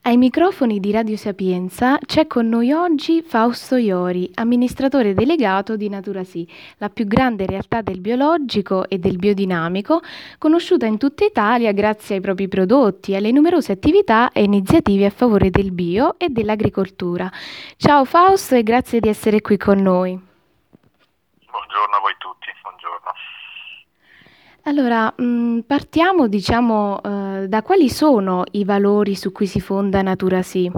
Ai microfoni di Radio Sapienza c'è con noi oggi Fausto Iori, amministratore delegato di Naturasì, la più grande realtà del biologico e del biodinamico, conosciuta in tutta Italia grazie ai propri prodotti e alle numerose attività e iniziative a favore del bio e dell'agricoltura. Ciao Fausto e grazie di essere qui con noi. Buongiorno a voi tutti, buongiorno. Allora, partiamo, da quali sono i valori su cui si fonda Naturasì?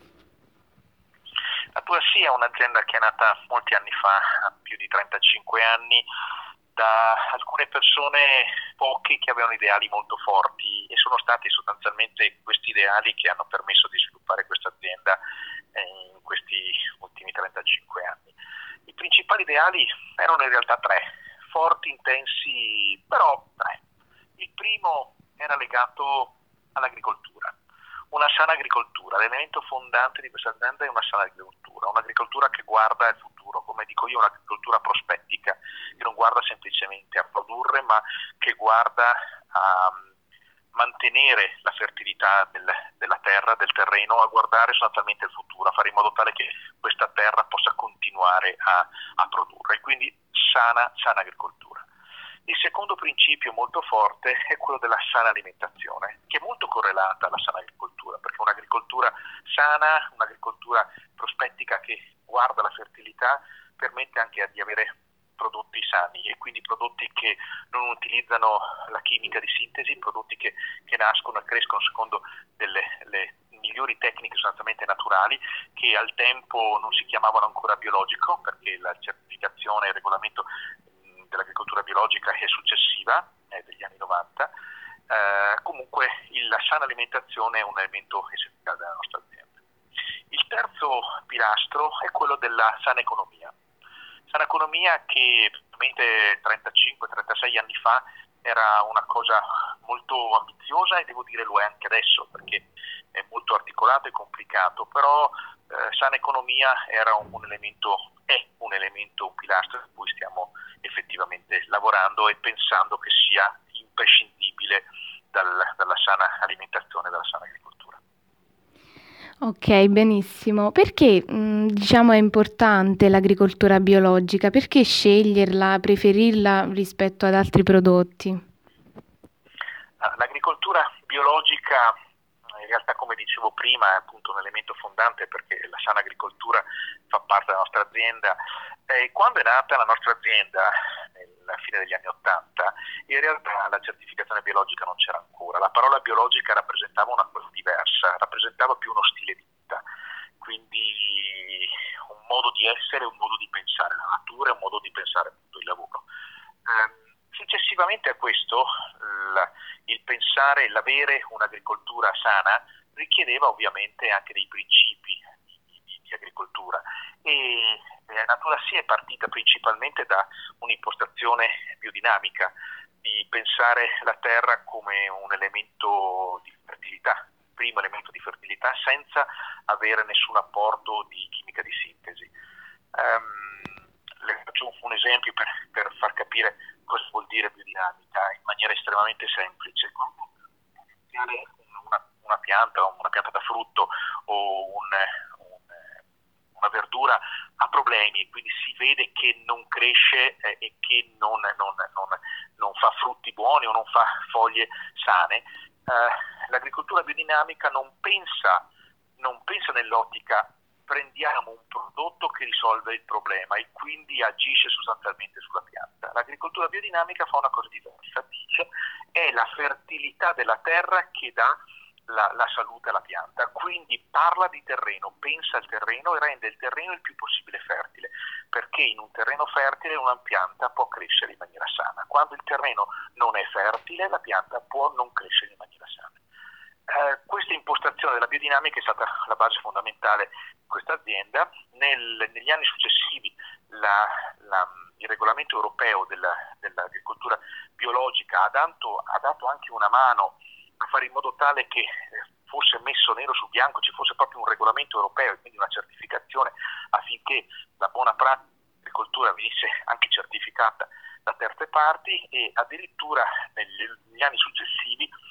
La tua sì è un'azienda che è nata molti anni fa, più di 35 anni, da alcune persone, poche, che avevano ideali molto forti e sono stati sostanzialmente questi ideali che hanno permesso di sviluppare questa azienda in questi ultimi 35 anni. I principali ideali erano in realtà tre, forti, intensi, però tre. Il primo era legato all'agricoltura. Una sana agricoltura, l'elemento fondante di questa azienda è una sana agricoltura, un'agricoltura che guarda al futuro, come dico io, un'agricoltura prospettica, che non guarda semplicemente a produrre, ma che guarda a mantenere la fertilità della terra, del terreno, a guardare sostanzialmente il futuro, a fare in modo tale che questa terra possa continuare a produrre, quindi sana agricoltura. Il secondo principio molto forte è quello della sana alimentazione, che è molto correlata alla sana agricoltura, perché un'agricoltura sana, un'agricoltura prospettica che guarda la fertilità, permette anche di avere prodotti sani e quindi prodotti che non utilizzano la chimica di sintesi, prodotti che nascono e crescono secondo le migliori tecniche sostanzialmente naturali, che al tempo non si chiamavano ancora biologico, perché la certificazione e il regolamento dell'agricoltura biologica è successiva, è degli anni 90. Comunque la sana alimentazione è un elemento essenziale della nostra azienda. Il terzo pilastro è quello della sana economia. Sana economia che ovviamente 35-36 anni fa era una cosa molto ambiziosa e devo dire lo è anche adesso, perché è molto articolato e complicato, però sana economia era un elemento, è un elemento, un pilastro su cui stiamo effettivamente lavorando e pensando che sia imprescindibile dalla sana alimentazione e dalla sana agricoltura. Ok, benissimo. Perché, è importante l'agricoltura biologica? Perché sceglierla, preferirla rispetto ad altri prodotti? L'agricoltura biologica, in realtà, come dicevo prima, è appunto un elemento fondante perché la sana agricoltura fa parte della nostra azienda. Quando è nata la nostra azienda, nella fine degli anni Ottanta, in realtà la certificazione biologica non c'era ancora. La parola biologica rappresentava una cosa diversa, rappresentava più uno stile di vita, quindi un modo di essere, un modo di pensare la natura e un modo di pensare appunto il lavoro. Successivamente a questo, il pensare, l'avere un'agricoltura sana richiedeva ovviamente anche dei principi di agricoltura e Natura Si è partita principalmente da un'impostazione biodinamica, di pensare la terra come un elemento di fertilità, il primo elemento di fertilità senza avere nessun apporto di chimica di sintesi. Le faccio un esempio per far capire cosa vuol dire biodinamica in maniera estremamente semplice. Quando una pianta da frutto o una verdura ha problemi e quindi si vede che non cresce e che non fa frutti buoni o non fa foglie sane, l'agricoltura biodinamica non pensa nell'ottica prendiamo un prodotto che risolve il problema e quindi agisce sostanzialmente sulla pianta. L'agricoltura biodinamica fa una cosa diversa, dice è la fertilità della terra che dà la salute alla pianta, quindi parla di terreno, pensa al terreno e rende il terreno il più possibile fertile, perché in un terreno fertile una pianta può crescere in maniera sana. Quando il terreno non è fertile, la pianta può non crescere in maniera sana. Questa impostazione della biodinamica è stata la base fondamentale di questa azienda. Negli anni successivi il regolamento europeo dell'agricoltura biologica ha dato anche una mano a fare in modo tale che fosse messo nero su bianco, ci fosse proprio un regolamento europeo e quindi una certificazione affinché la buona pratica dell'agricoltura venisse anche certificata da terze parti e addirittura negli anni successivi anche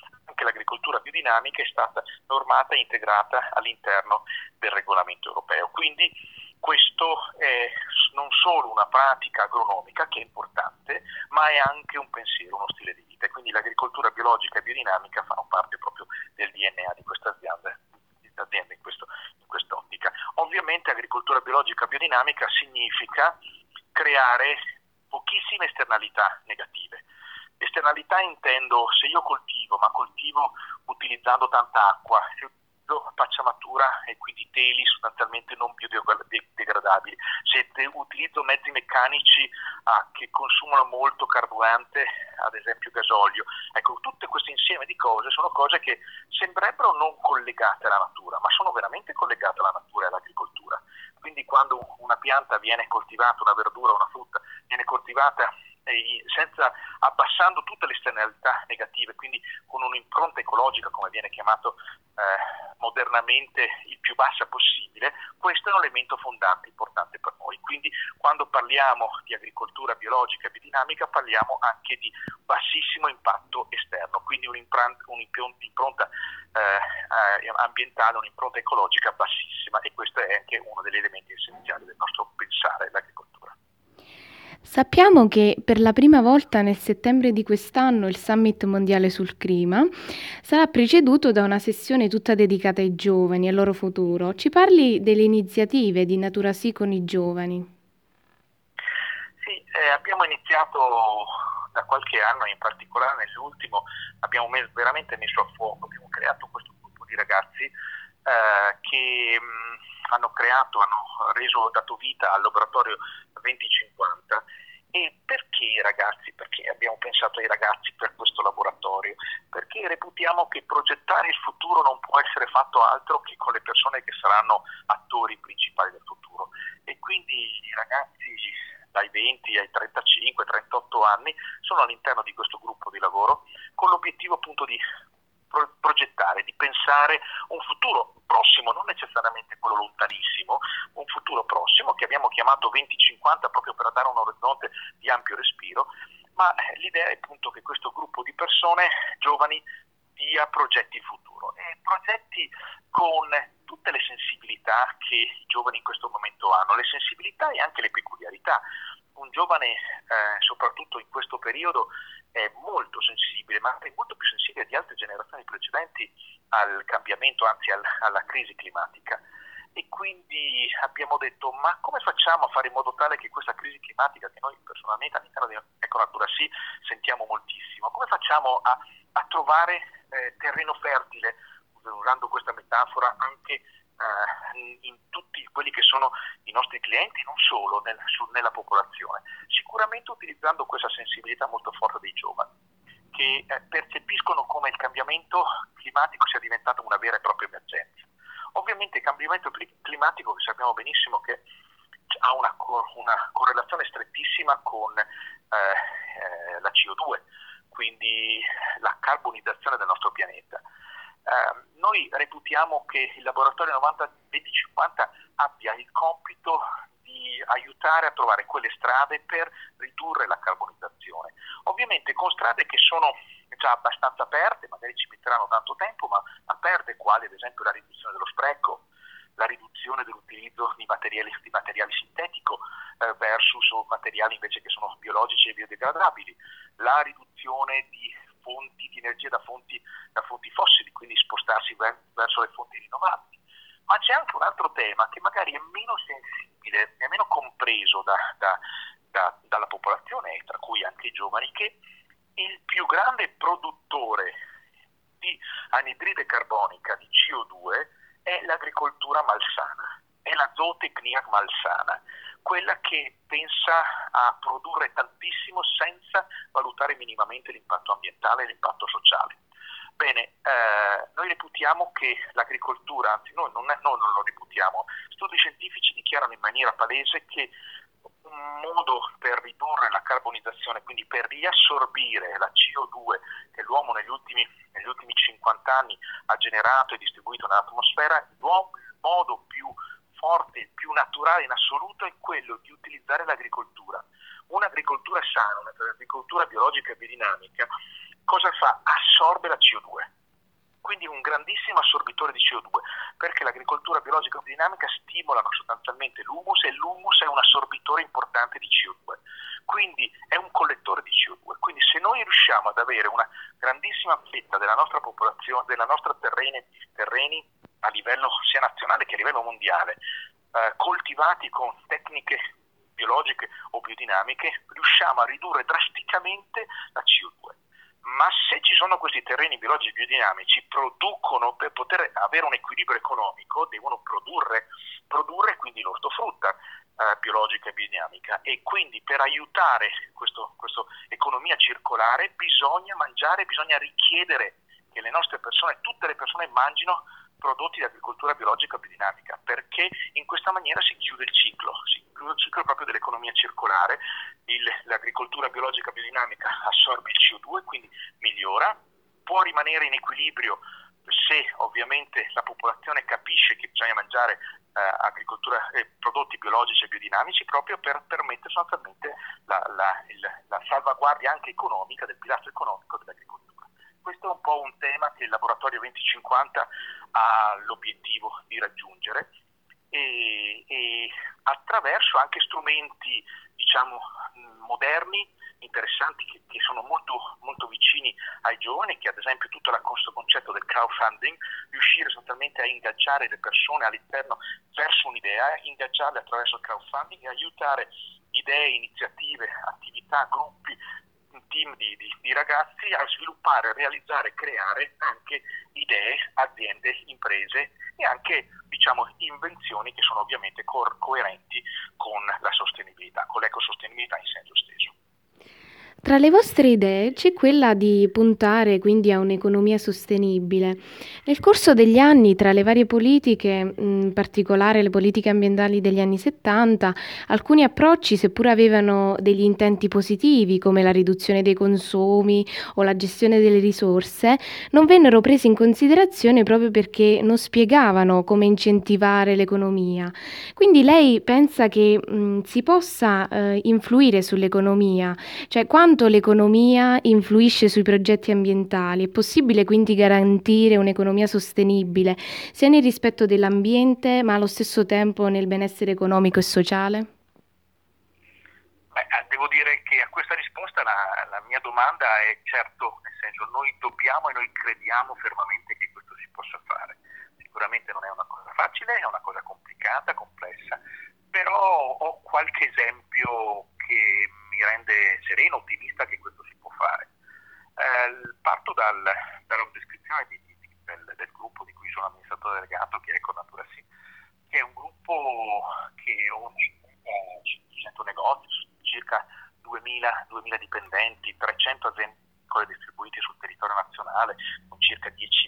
anche l'agricoltura biodinamica è stata normata e integrata all'interno del regolamento europeo. Quindi questo è non solo una pratica agronomica che è importante, ma è anche un pensiero, uno stile di vita. E quindi l'agricoltura biologica e biodinamica fanno parte proprio del DNA di questa azienda in quest'ottica. Ovviamente agricoltura biologica e biodinamica significa creare pochissime esternalità negative. Esternalità intendo se io coltivo, ma coltivo utilizzando tanta acqua, se utilizzo pacciamatura e quindi teli sostanzialmente non biodegradabili, se utilizzo mezzi meccanici che consumano molto carburante, ad esempio gasolio, ecco, tutte queste insieme di cose sono cose che sembrerebbero non collegate alla natura, ma sono veramente collegate alla natura e all'agricoltura. Quindi quando una pianta viene coltivata, una verdura, una frutta, viene coltivata abbassando tutte le esternalità negative, quindi con un'impronta ecologica, come viene chiamato modernamente, il più bassa possibile, questo è un elemento fondante importante per noi. Quindi quando parliamo di agricoltura biologica e biodinamica parliamo anche di bassissimo impatto esterno, quindi un'impronta ambientale, un'impronta ecologica bassissima, e questo è anche uno degli elementi essenziali del nostro pensare l'agricoltura. Sappiamo che per la prima volta nel settembre di quest'anno il Summit mondiale sul clima sarà preceduto da una sessione tutta dedicata ai giovani e al loro futuro. Ci parli delle iniziative di Naturasì con i giovani? Sì, abbiamo iniziato da qualche anno, in particolare nell'ultimo, abbiamo veramente messo a fuoco, abbiamo creato questo gruppo di ragazzi che hanno dato vita al laboratorio 2050. E perché i ragazzi? Perché abbiamo pensato ai ragazzi per questo laboratorio? Perché reputiamo che progettare il futuro non può essere fatto altro che con le persone che saranno attori principali del futuro. E quindi i ragazzi dai 20 ai 35-38 anni sono all'interno di questo gruppo di lavoro con l'obiettivo appunto di progettare, di pensare un futuro prossimo, non necessariamente quello lontanissimo, un futuro prossimo che abbiamo chiamato 2050 proprio per dare un orizzonte di ampio respiro, ma l'idea è appunto che questo gruppo di persone giovani dia progetti in futuro, e progetti con tutte le sensibilità che i giovani in questo momento hanno, le sensibilità e anche le peculiarità. Un giovane, soprattutto in questo periodo, è molto sensibile, ma è molto più sensibile di altre generazioni precedenti al cambiamento, anzi alla crisi climatica. E quindi abbiamo detto, ma come facciamo a fare in modo tale che questa crisi climatica, che noi personalmente all'interno di Naturasì sentiamo moltissimo, come facciamo a trovare terreno fertile, usando questa metafora, anche in tutti quelli che sono i nostri clienti, non solo nella popolazione, sicuramente utilizzando questa sensibilità molto forte dei giovani, che percepiscono come il cambiamento climatico sia diventato una vera e propria emergenza. Ovviamente il cambiamento climatico, che sappiamo benissimo che ha una correlazione strettissima con la CO2, quindi la carbonizzazione del nostro pianeta. Noi reputiamo che il laboratorio 2050 abbia il compito di aiutare a trovare quelle strade per ridurre la carbonizzazione. Ovviamente con strade che sono già abbastanza aperte, magari ci metteranno tanto tempo, ma aperte, quali ad esempio la riduzione dello spreco, la riduzione dell'utilizzo di materiali sintetico versus materiali invece che sono biologici e biodegradabili, la riduzione di fonti di energia da fonti fossili, quindi spostarsi verso le fonti rinnovabili. Ma c'è anche un altro tema che magari è meno sensibile, è meno compreso dalla popolazione, tra cui anche i giovani, che il più grande produttore di anidride carbonica, di CO2, è l'agricoltura malsana, è la zootecnia malsana, quella che pensa a produrre tantissimo senza valutare minimamente l'impatto ambientale e l'impatto sociale. Bene, noi reputiamo che l'agricoltura, anzi noi non lo reputiamo, studi scientifici dichiarano in maniera palese che un modo per ridurre la carbonizzazione, quindi per riassorbire la CO2 che l'uomo negli ultimi 50 anni ha generato e distribuito nell'atmosfera, il modo più forte, più naturale in assoluto è quello di utilizzare l'agricoltura. Un'agricoltura sana, un'agricoltura biologica e biodinamica, cosa fa? Assorbe la CO2. quindi un grandissimo assorbitore di CO2, perché l'agricoltura biologica biodinamica stimolano sostanzialmente l'humus e l'humus è un assorbitore importante di CO2, quindi è un collettore di CO2. Quindi se noi riusciamo ad avere una grandissima fetta della nostra popolazione, della nostra terreni a livello sia nazionale che a livello mondiale, coltivati con tecniche biologiche o biodinamiche, riusciamo a ridurre drasticamente la CO2. Ma se ci sono questi terreni biologici biodinamici, producono, per poter avere un equilibrio economico, devono produrre quindi l'ortofrutta biologica e biodinamica, e quindi per aiutare questa economia circolare bisogna richiedere che le nostre persone, tutte le persone mangino prodotti di agricoltura biologica biodinamica, perché in questa maniera si chiude il ciclo proprio dell'economia circolare. L'agricoltura biologica biodinamica assorbe il CO2, quindi migliora, può rimanere in equilibrio se ovviamente la popolazione capisce che bisogna mangiare prodotti biologici e biodinamici, proprio per permettere sostanzialmente la salvaguardia anche economica del pilastro economico dell'agricoltura. Questo è un po' un tema che il Laboratorio 2050 ha l'obiettivo di raggiungere, e attraverso anche strumenti, diciamo, moderni, interessanti, che sono molto, molto vicini ai giovani, che ad esempio tutto questo concetto del crowdfunding, riuscire sostanzialmente a ingaggiare le persone all'interno verso un'idea, ingaggiarle attraverso il crowdfunding e aiutare idee, iniziative, attività, gruppi, un team di ragazzi a sviluppare, realizzare, creare anche idee, aziende, imprese e anche, diciamo, invenzioni che sono ovviamente coerenti con la sostenibilità, con l'ecosostenibilità in senso steso. Tra le vostre idee c'è quella di puntare quindi a un'economia sostenibile. Nel corso degli anni, tra le varie politiche, in particolare le politiche ambientali degli anni 70, alcuni approcci, seppur avevano degli intenti positivi, come la riduzione dei consumi o la gestione delle risorse, non vennero presi in considerazione proprio perché non spiegavano come incentivare l'economia. Quindi lei pensa che si possa influire sull'economia? Cioè, quanto l'economia influisce sui progetti ambientali? È possibile quindi garantire un'economia sostenibile, sia nel rispetto dell'ambiente, ma allo stesso tempo nel benessere economico e sociale? Devo dire che a questa risposta la mia domanda è certo, nel senso, noi dobbiamo e noi crediamo fermamente che questo si possa fare. Sicuramente non è una cosa facile, è una cosa complicata, complessa, però ho qualche esempio che mi rende sereno, ottimista che questo si può fare. Parto dalla descrizione del gruppo di cui sono amministratore delegato, che è Econatura Sì, che è un gruppo che oggi ha 100 negozi, circa 2000 dipendenti, 300 aziende distribuite sul territorio nazionale, con circa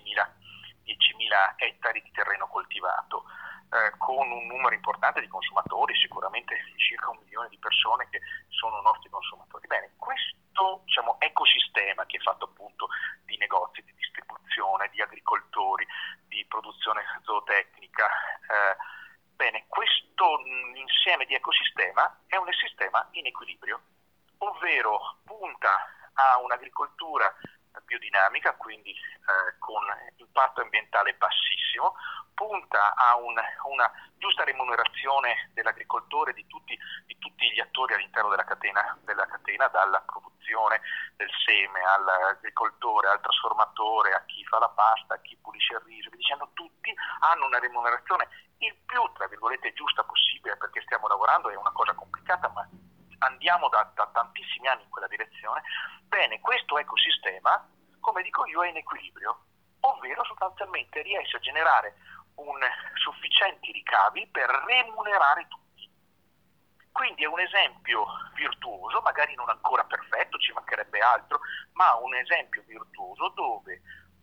10.000 ettari di terreno coltivato, con un numero importante di consumatori, sicuramente circa 1 milione di persone che sono nostri consumatori. Bene, questo, diciamo, ecosistema che è fatto appunto di negozi, di distribuzione, di agricoltori, di produzione zootecnica, bene, questo insieme di ecosistema è un sistema in equilibrio, ovvero punta a un'agricoltura biodinamica, quindi con impatto ambientale bassissimo, punta a una giusta remunerazione dell'agricoltore, di tutti gli attori all'interno della catena, dalla produzione del seme all'agricoltore, al trasformatore, a chi fa la pasta, a chi pulisce il riso, dicendo, tutti hanno una remunerazione il più, tra virgolette, giusta possibile, perché stiamo lavorando, è una cosa complicata, ma andiamo da tantissimi anni in quella direzione. Bene, questo ecosistema, come dico io, è in equilibrio, ovvero sostanzialmente riesce a generare sufficienti ricavi per remunerare tutti. Quindi è un esempio virtuoso, magari non ancora perfetto, ci mancherebbe altro, ma un esempio virtuoso dove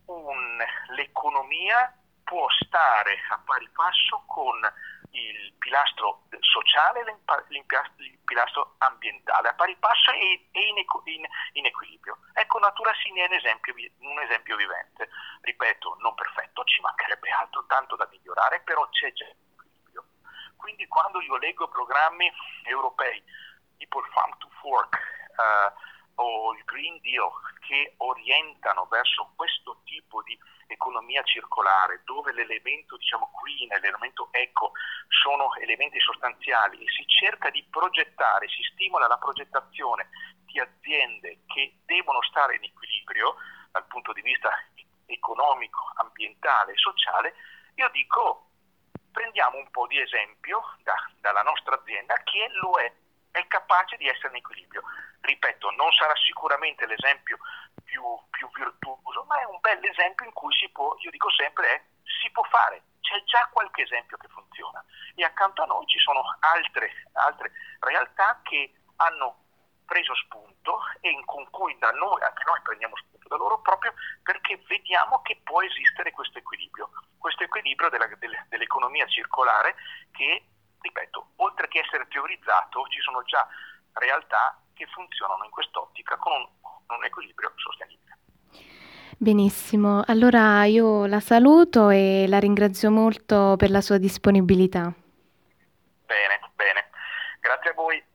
l'economia può stare a pari passo con il pilastro sociale e il pilastro ambientale, a pari passo e in equilibrio. Ecco, Natura Sì è un esempio vivente. Ripeto, non perfetto, ci mancherebbe altro, tanto da migliorare, però c'è già equilibrio. Quindi quando io leggo programmi europei tipo il Farm to Fork, o il Green Deal che orientano verso questo tipo di economia circolare, dove l'elemento diciamo green e l'elemento eco sono elementi sostanziali e si cerca di progettare, si stimola la progettazione di aziende che devono stare in equilibrio dal punto di vista economico, ambientale e sociale, io dico prendiamo un po' di esempio dalla nostra azienda che lo è capace di essere in equilibrio. Ripeto, non sarà sicuramente l'esempio più virtuoso, ma è un bel esempio in cui si può, io dico sempre, si può fare. C'è già qualche esempio che funziona e accanto a noi ci sono altre realtà che hanno preso spunto e con cui anche noi prendiamo spunto da loro proprio perché vediamo che può esistere questo equilibrio dell'economia circolare che, ripeto, oltre che essere teorizzato, ci sono già realtà che funzionano in quest'ottica con un equilibrio sostenibile. Benissimo, allora io la saluto e la ringrazio molto per la sua disponibilità. Bene, bene. Grazie a voi.